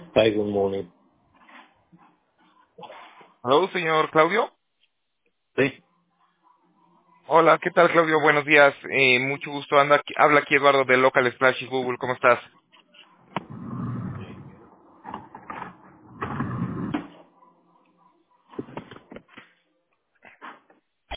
Hi, good morning. Hello, señor Claudio. Sí, Hola, ¿qué tal, Claudio? Buenos días. Mucho gusto. Habla aquí Eduardo de Local Splash y Google. ¿Cómo estás?